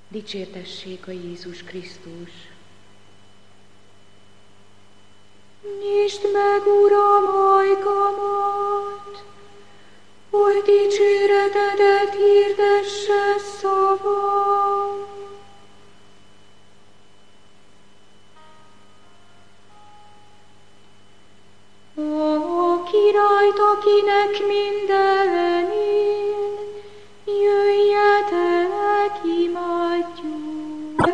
Dicsértessék a Jézus Krisztus! Nyisd meg, Uram, ajkamat, hogy dicséretedet hirdesse szavam. A királyt, akinek minden él, jöjjetek, imádjuk,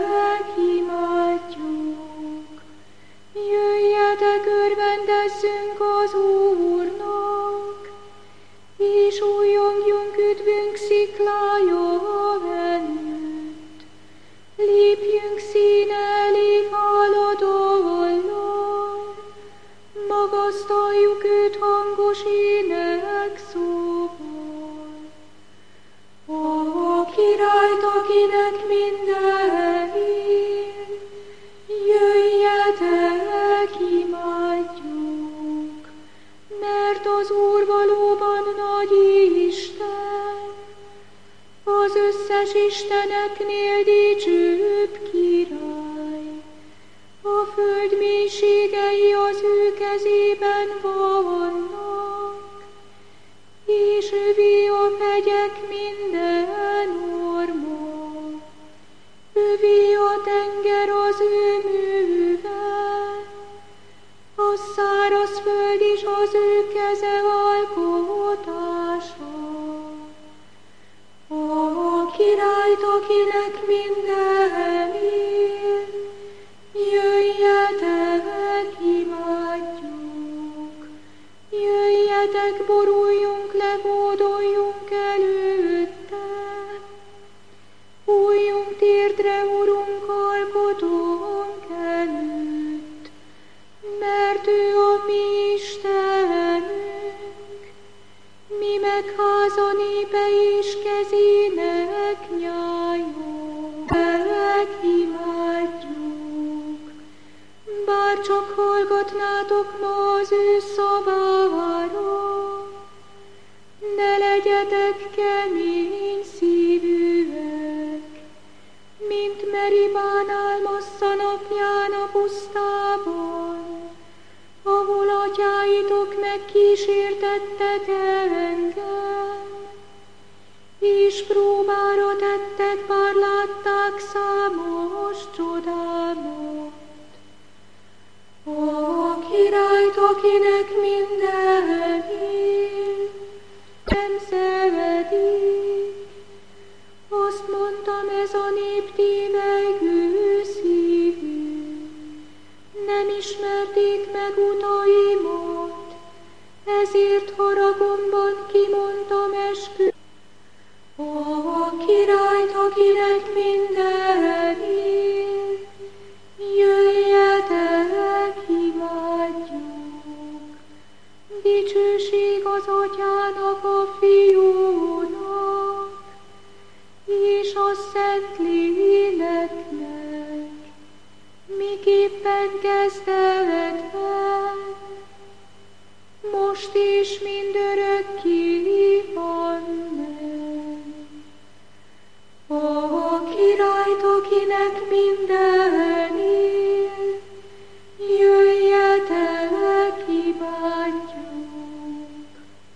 jöjjetek, örvendezzünk az Úrnak, és újjongjunk üdvünk sziklája előtt. Lépjünk színe elé háladollal, magasztaljuk őt hangos énekszóval. A királyt, akinek minden él, jöjjetek, imádjuk, mert az Úr valóban nagy Isten, az összes isteneknél dicsőbb király. A föld mélységei az ő kezében vannak, és övé a hegyek minden orma, övé a tenger az ő műve, a száraz föld is az ő keze alkotása. A királyt, akinek minden él, jöjjetek, imádjuk, jöjjetek, boruljunk le, hódoljunk előtte, bújjunk térdre, Urunk, alkotónk előtt, mert ő a mi Istenünk, mi meg háza népe és kezének nyája. Imádjuk, bár csak hallgatnátok ma az ő szavára, ne legyetek kemény szívűek, mint Meribánál Massza napján a pusztában, ahol atyáitok megkísértettek engem, és próbára tettek, bár látták számos csodámat. A királyt, akinek minden él, nem szeretik, azt mondtam, ez a nép tévegő szívű, nem ismerték meg utaimat, ezért haragomban kimondtam esküt. A királyt, akinek minden él, jöjjetek, imádjuk. Dicsőség az Atyának, a Fiúnak, és a Szentléleknek, miképpen kezdetben, most és mindörökké van. A királyt, akinek minden él, jöjjetek, imádjuk.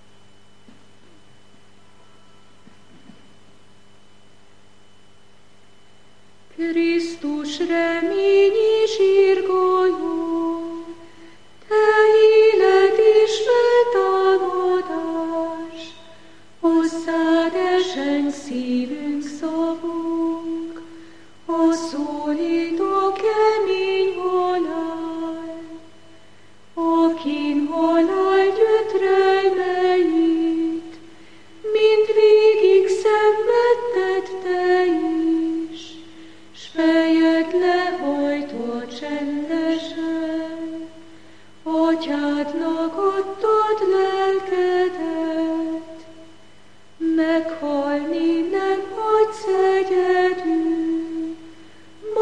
Krisztus remény és irgalom, te élet és feltámadás, hozzád esen szívünk szavunk, a szólító kemény halál, akin halál gyötrelmeit, mind végig szenvedted te is, s fejed lehajtva csendesen, atyádnak adtad lelkedet, meghalni nem hagysz egyedül,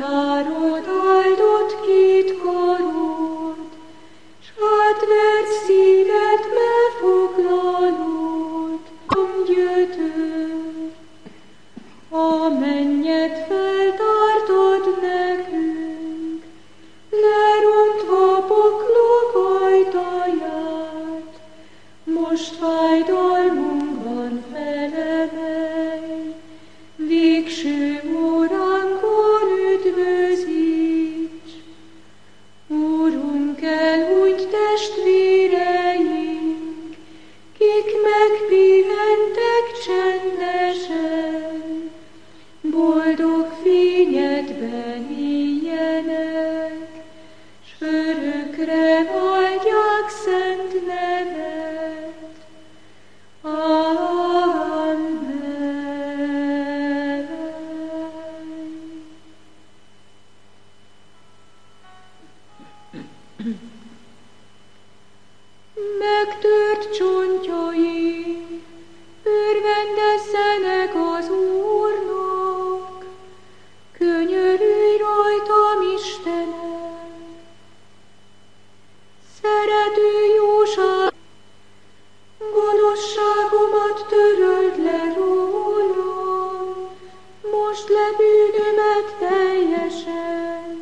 oltárod áldott két karod, s átvert szíved megfoglalod, gyötör. A mennyet feltartod nekünk, lerontva poklok ajtaját, most fájdalmunkban felemelj, végső óránkon üdvözíts. Úrunk, elhunyt testvéreink, kik megpihentek csendesen, boldog fényedben éljenek, s örökre áldják szent nevet. Amen. Megtört csontjai örvendezzenek az Úrnak, könyörülj rajtam, Istenem. Szerető jóság, gonoszságomat töröld le rólam, most le bűnömet teljesen.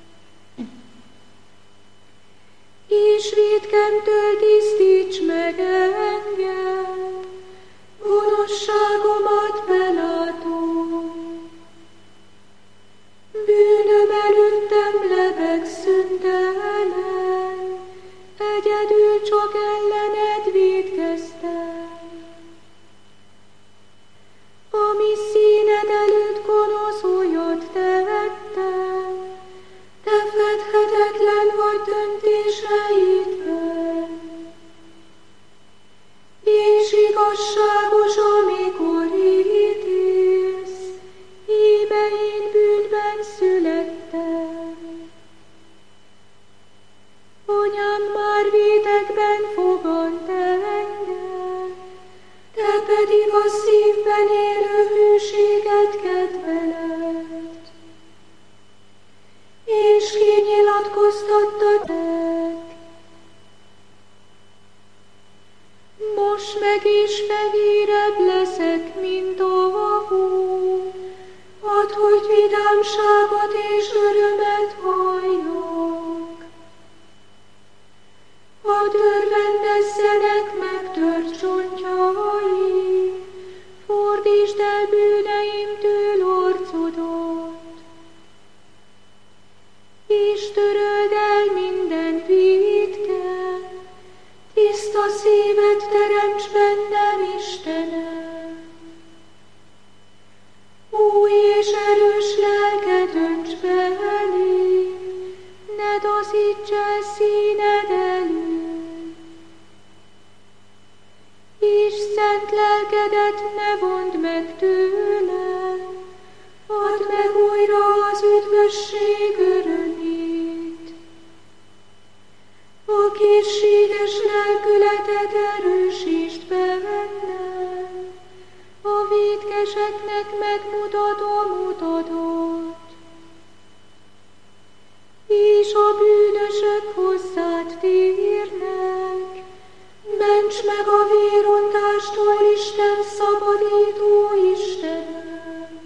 És vétkemtől tisztíts meg engem, gonoszságomat belátom. Bűnöm előttem lebeg szüntelen, egyedül csak ellened vétkeztem. Ami színed előtt gonosz olyat tettem, te fedhetetlen vagy döntéseidben. És igazságos, amikor ítélsz, íme én bűnben születtem. Anyám már vétekben fogant engem, te pedig a szívben élő hűséget kedveled. És kinyilatkoztattad meg. Most meg is fehérebb leszek, mint a hó, add, hogy vidámságot és örömet halljak. Hadd örvendezzenek megtört csontjai, fordítsd el bűneimtől arcodat, és töröld el minden vétket, tiszta szívet teremts bennem, Istenem. Új és erős lelket önts be elém, ne taszíts el színed elől. És szent lelkedet ne vondd meg tőlem, add meg újra az üdvösség örömét. A készséges lelkületet erősítsd bennem, a vétkeseknek megmutatom utadat. És a bűnösök hozzád térnek, ments meg a vérontástól, Isten szabadító Istenem.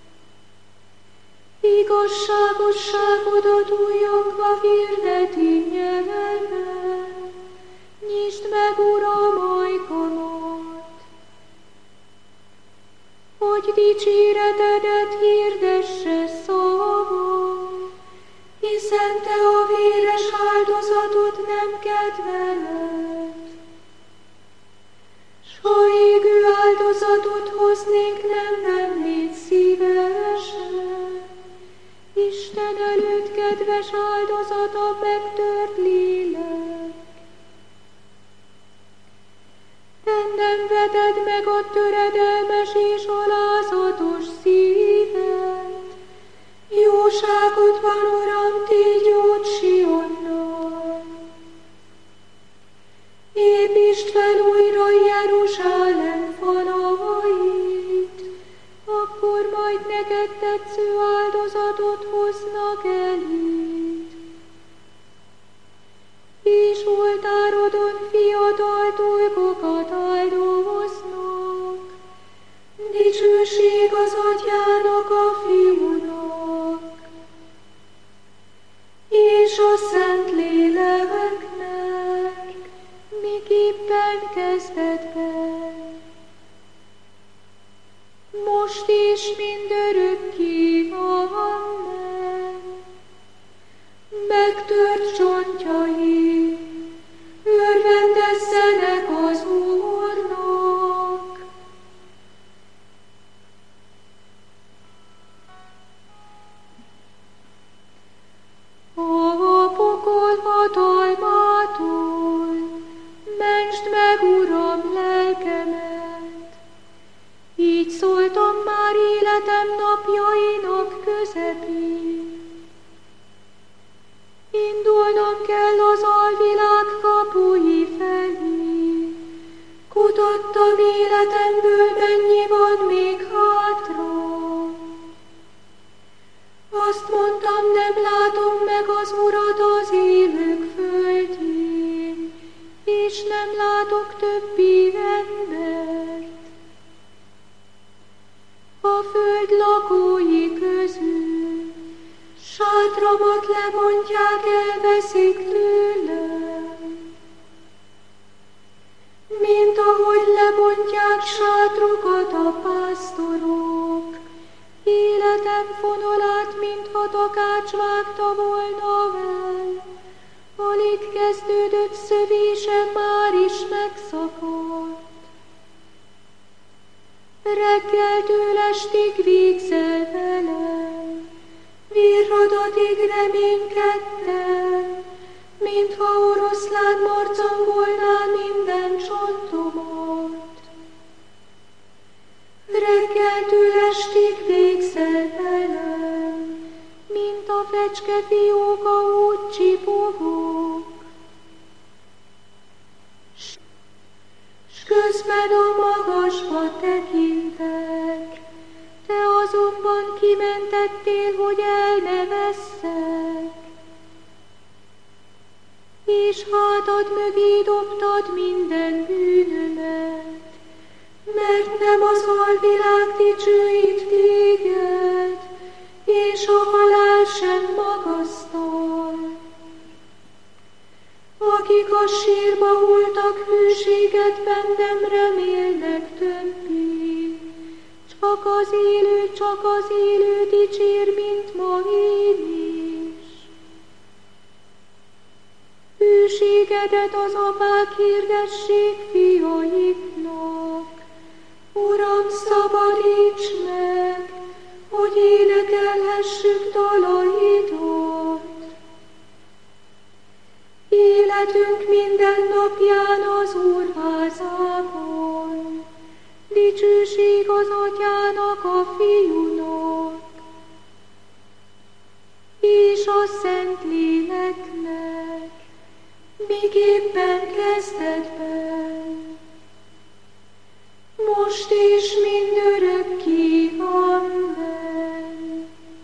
Igazságosságodat újjongva hirdeti nyelven, nyisd meg, Uram, ajkamat. Hogy dicséretedet hirdesse szavam, hiszen te a véres áldozatot nem kedveled. S ha égő áldozatot hoznék, nem vennéd szívesen. Isten előtt kedves áldozat a megtört lélek. Bennem veted meg a töredelmes és alázatos szívet. Jóságodban, Uram, tégy jót Sionnal. Építsd fel újra Jeruzsálem falait, akkor majd neked tetsző áldozatot hozz az Atyának, a Fiúnak, és a Szentléleknek, miképpen kezdetben, most is mindörökké, amen. Megtört csontjai, örvendezzenek az Úrnak. A pokol hatalmától mentsd meg, Uram, lelkemet. Így szóltam már életem napjainak közepén. Indulnom kell az alvilág kapui felé. Kutattam életemből, mennyi van még hátra. Azt mondtam, nem látom meg az Urat az élők földjén, és nem látok többi embert. A föld lakói közül sátramat lebontják, elveszik tőlem, mint ahogy lebontják sátrukat a pásztorok, életem fonalát, mintha takács vágta volna el, alig kezdődött szövése, már is megszakadt. Reggeltől estig végzel velem, virradatig reménykedtem, mintha oroszlán marcangolná minden csontomat. Reggeltől estig végzel velem, mint a fecske fióka, úgy csipogok. S közben a magasba tekintek, te azonban kimentettél, hogy el ne vesszek. És hátad mögé dobtad minden bűnömet, mert nem az alvilág dicsőít téged, és a halál sem magasztal. Akik a sírba hultak, hűségedben nem remélnek többé, csak az élő dicsér, mint ma én is. Hűségedet az apák hirdessék fiaiknak. Uram, szabadíts meg, hogy énekelhessük dalaidat. Életünk minden napján az Úr házában, dicsőség az Atyának, a Fiúnak, és a Szentléleknek, miképpen kezdetben, most és mindörökké, amen.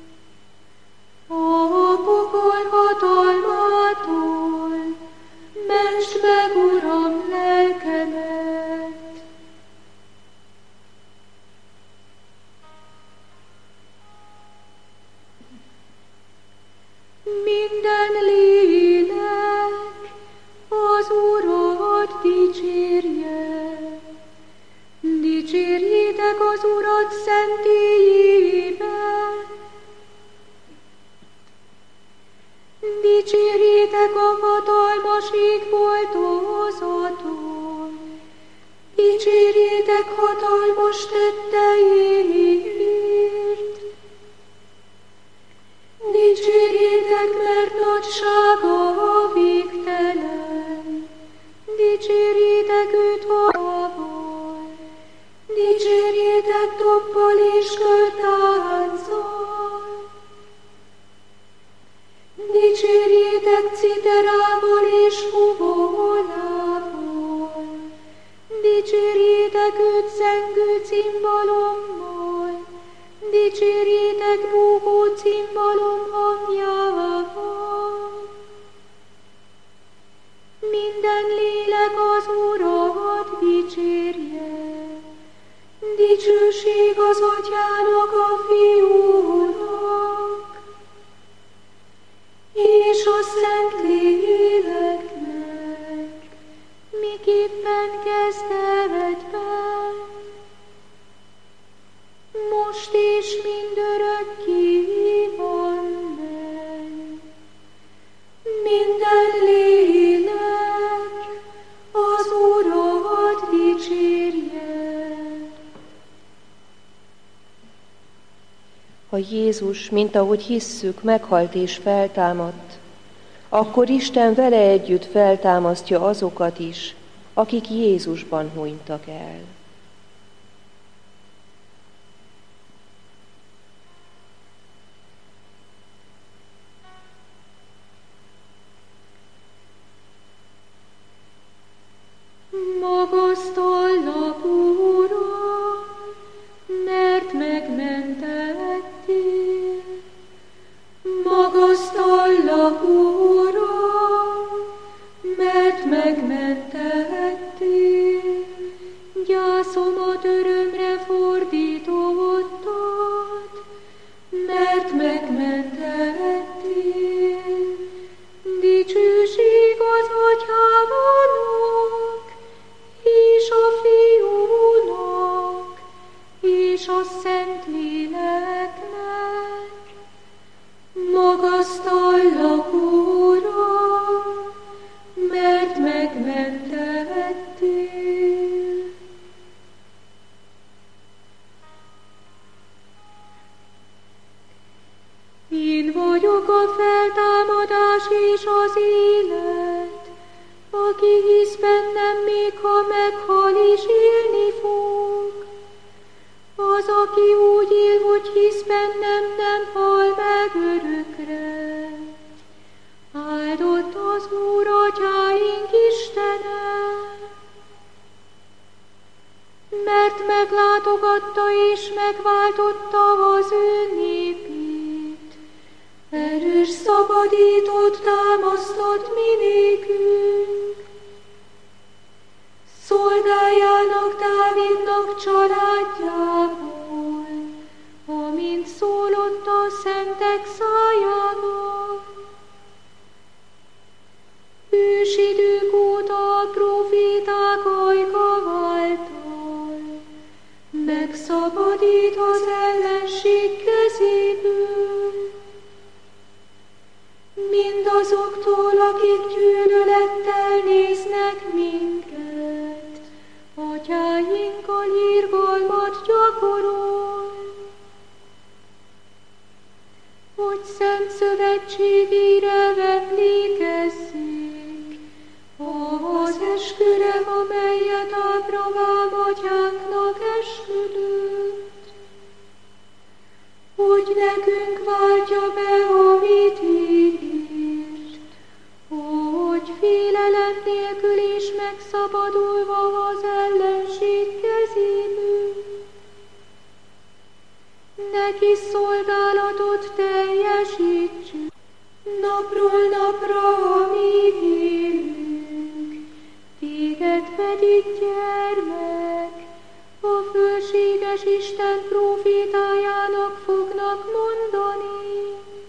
A pokol hatalmától mentsd meg, Uram, lelkemet. Minden lélek az Urat a Fiúnak, és a Szentléleknek, miképpen kezdetben, most és mindörökké van. Minden lélek az Urat dicsérje. Ha Jézus, mint ahogy hisszük, meghalt és feltámadt, akkor Isten vele együtt feltámasztja azokat is, akik Jézusban hunytak el. Magasztallak, Uram, mert megmentettél. Magasztallak, Uram, mert megmentettél. Gyászomat örömre fordítottad, mert megmentettél. Dicsőség az Atyának, és a Fiúnak, és a Szentléleknek. Magasztallak, Uram, mert megmentettél. Én vagyok a feltámadás és az élet. Aki hisz bennem, még ha meghal is élni fog. Az, aki úgy él, hogy hisz bennem, nem hal meg örökre. Áldott az Úr, Atyáink Istene, mert meglátogatta és megváltotta az ő népét. Erős szabadítót támasztott minékünk. Szolgájának, Dávidnak családjából, amint szólott a szentek szájában. Ősidők óta a próféták ajka által megszabadít az ellenség kezéből. Mindazoktól, akik gyűlölettel néznek minket, atyáinkkal irgalmat gyakorol, hogy szent szövetségére emlékezzék, az esküre, amelyet Ábrahám atyánknak esküdött, hogy nekünk váltja be, amit ígért, hogy félelem nélkül is megszabadulva az ellenség kezéből, neki szolgálatot teljesítsük. Napról napra, amíg élünk, téged pedig, gyermek, a fölséges Isten prófétájának fognak mondani.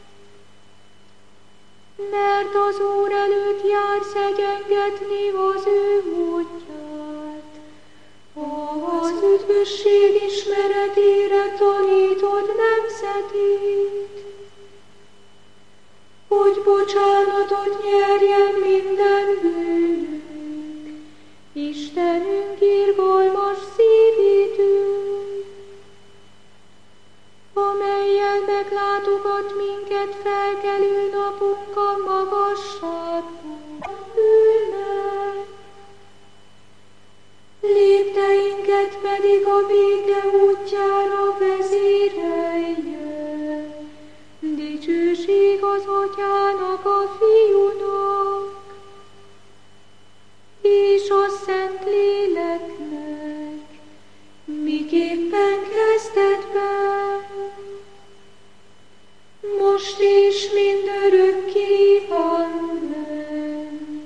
Mert az Úr előtt jársz egyengetni az ő útját, az üdvösség ismeretére tanítod nemzetét, hogy bocsánatot nyerjen minden bűnünk, Istenünk irgalmas szívítő, amellyel meglátogat minket felkelő napunk a magasságból. Ülnek, lépteinket pedig a béke útjára vezérelje. Dicsőség az Atyának, a Fiúnak, és a Szentléleknek, miképpen kezdetben, most és mindörökké amen.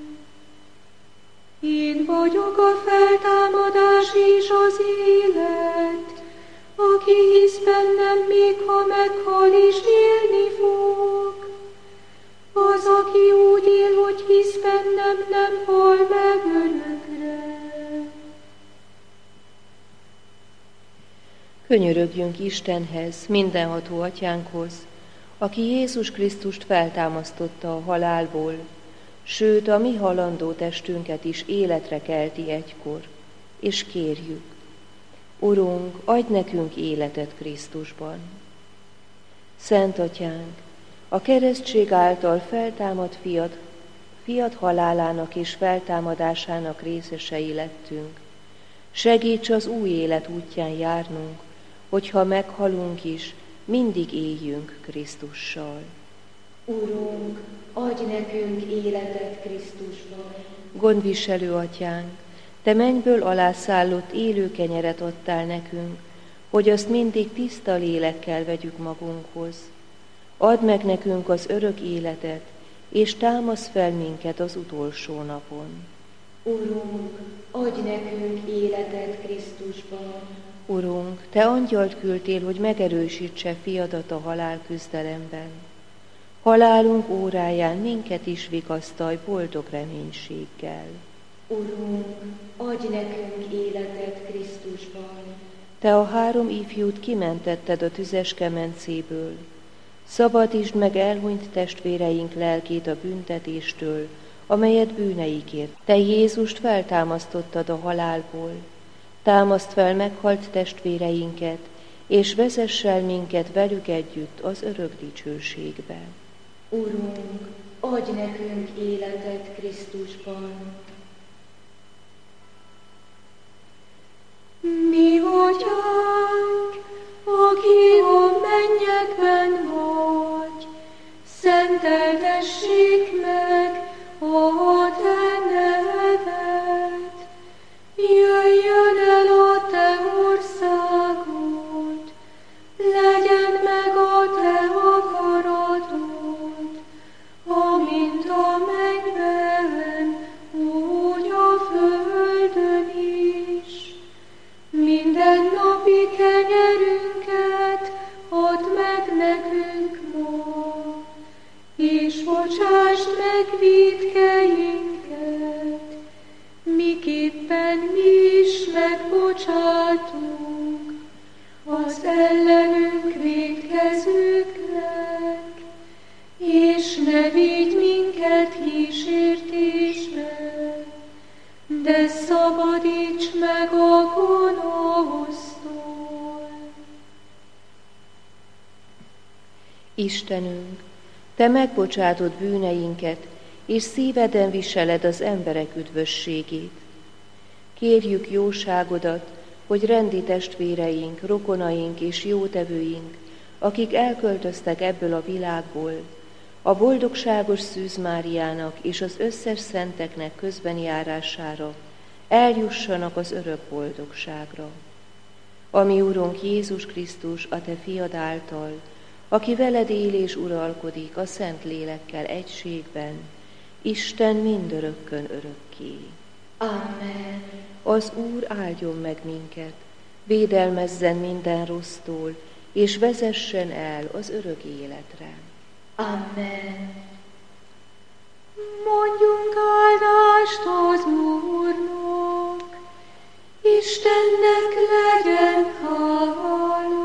Én vagyok a feltámadás és az élet, aki hisz bennem, még ha meghal is élni fog. Az, aki úgy él, hogy hisz bennem, nem hal meg örökre. Könyörögjünk Istenhez, mindenható Atyánkhoz, aki Jézus Krisztust feltámasztotta a halálból, sőt a mi halandó testünket is életre kelti egykor, és kérjük: Urunk, adj nekünk életet Krisztusban. Szent Atyánk, a keresztség által feltámadt fiad halálának és feltámadásának részesei lettünk. Segíts az új élet útján járnunk, hogyha meghalunk is, mindig éljünk Krisztussal. Urunk, adj nekünk életet Krisztusban. Gondviselő Atyánk, Te mennyből alászállott élő kenyeret adtál nekünk, hogy azt mindig tiszta lélekkel vegyük magunkhoz. Add meg nekünk az örök életet, és támasz fel minket az utolsó napon. Urunk, adj nekünk életet Krisztusban. Urunk, Te angyalt küldtél, hogy megerősítse fiadat a halálküzdelemben. Halálunk óráján minket is vigasztalj boldog reménységgel. Urunk, adj nekünk életet Krisztusban. Te a 3 ifjút kimentetted a tüzes kemencéből. Szabadítsd meg elhunyt testvéreink lelkét a büntetéstől, amelyet bűneikért. Te Jézust feltámasztottad a halálból. Támaszd fel meghalt testvéreinket, és vezess el minket velük együtt az örök dicsőségbe. Urunk, adj nekünk életet Krisztusban. Mi Atyánk, aki a mennyekben vagy, szenteltessék meg a Te neved. Jöjjön el a Te országod, legyen meg a Te akaratod, amint a mennyben, úgy a földön is. Mindennapi kenyerünket add meg nekünk ma, és bocsásd meg vétkeinket, miképpen mi is megbocsátunk az ellenünk vétkezőknek, és ne vigy minket kísértésbe, de szabadíts meg a gonosztól. Istenünk, Te megbocsátod bűneinket, és szíveden viseled az emberek üdvösségét. Kérjük jóságodat, hogy rendi testvéreink, rokonaink és jótevőink, akik elköltöztek ebből a világból, a boldogságos Szűz Máriának és az összes szenteknek közbenjárására eljussanak az örök boldogságra. Ami Urunk Jézus Krisztus, a Te fiad által, aki veled él és uralkodik a Szent Lélekkel egységben, Isten mindörökkön örökké. Amen. Az Úr áldjon meg minket, védelmezzen minden rossztól, és vezessen el az örök életre. Amen. Mondjunk áldást az Úrnak, Istennek legyen hála.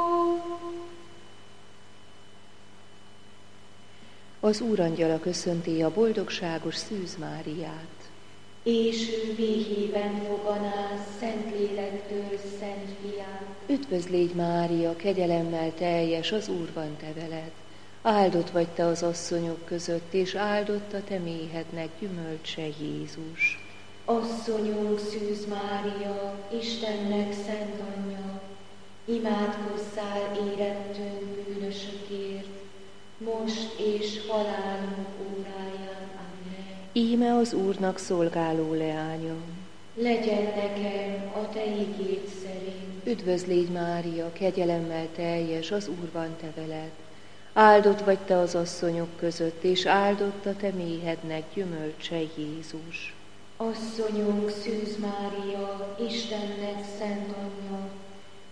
Az Úrangyala köszönti a boldogságos Szűz Máriát. És ő véhében foganál Szentlélektől Szent Fiát. Üdvözl légy Mária, kegyelemmel teljes, az Úr van te veled. Áldott vagy te az asszonyok között, és áldott a te méhednek gyümölcse Jézus. Asszonyunk Szűz Mária, Istennek szent anyja, imádkozzál érettünk bűnösökért, most és halálunk óráján. Amen. Íme az Úrnak szolgáló leányom. Legyen nekem a te igéd szerint. Üdvözl légy Mária, kegyelemmel teljes, az Úr van te veled. Áldott vagy te az asszonyok között, és áldott a te méhednek gyümölcse Jézus. Asszonyunk Szűz Mária, Istennek szent anyja,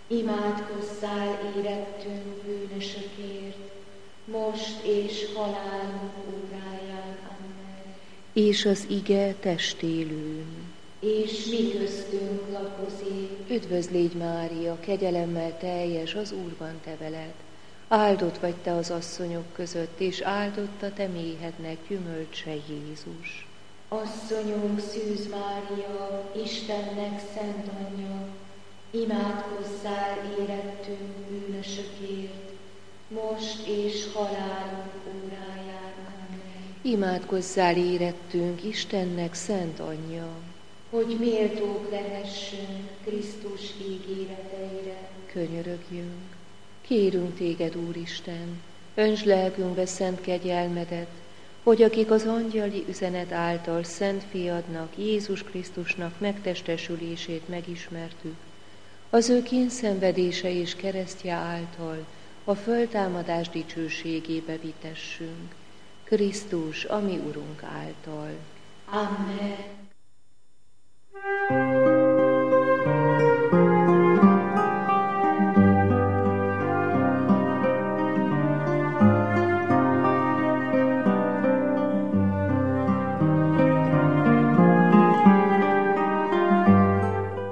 Imádkozzál érettünk bűnösökért, most és halálunk óráján. Amen. És az ige testélőn. És mi köztünk lakozik. Üdvözl légy, Mária, kegyelemmel teljes, az Úr van te veled. Áldott vagy te az asszonyok között, és áldott a te méhednek gyümölcse Jézus. Asszonyunk Szűz Mária, Istennek szent anyja, imádkozzál érettünk bűnösökért, most és halálunk óráján. Amen. Imádkozzál érettünk Istennek szent anyja, hogy méltók lehessünk Krisztus ígéreteire. Könyörögjünk. Kérünk téged, Úristen, öntsd lelkünkbe szent kegyelmedet, hogy akik az angyali üzenet által szent fiadnak, Jézus Krisztusnak megtestesülését megismertük, az ő kényszenvedése és keresztje által a föltámadás dicsőségébe vitessünk. Krisztus, a mi Urunk által. Amen.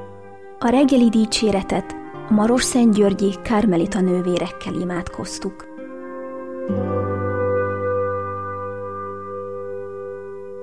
A reggeli dicséretet a Marosszentgyörgyi Kármelita nővérekkel imádkoztuk.